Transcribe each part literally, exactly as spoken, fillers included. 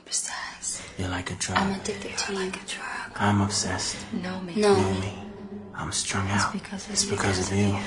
Besides, you're like a drug. I'm addicted to you. Like a drug. I'm obsessed. Know me. Know me. I'm strung out. It's because of it's you. Because of you.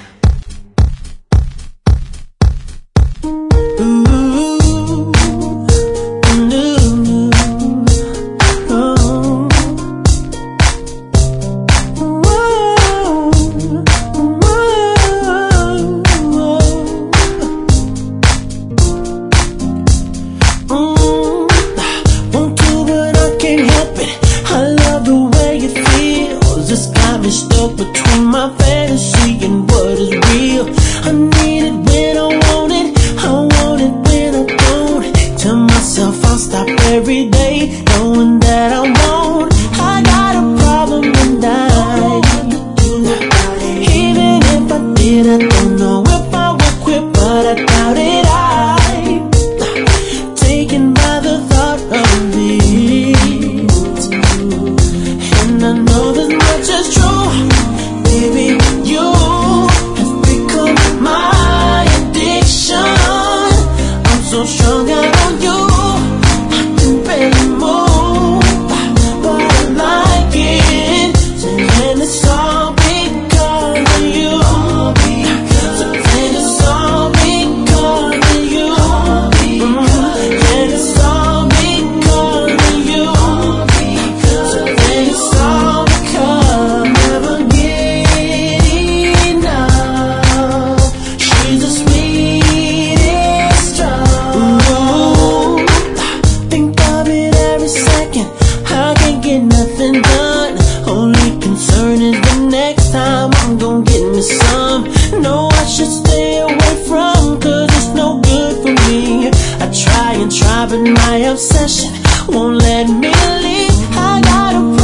Stuck between my fantasy and what is real. I need it when I want it, I want it when I don't. Tell myself I'll stop every day, knowing that I won't. I got a problem and I even if I did, I don't know if I would quit, but I doubt it. I'm taken by the thought of it, and I know this much is true. Baby, you have become my addiction. I'm so strung out on you, I can barely move, but I like it. And it's all because of you. And it's all because of you. And it's all because of you. And it's all because never nothing done. Only concern is the next time I'm gonna get me some. No, I should stay away from, cause it's no good for me. I try and try, but my obsession won't let me leave. I got a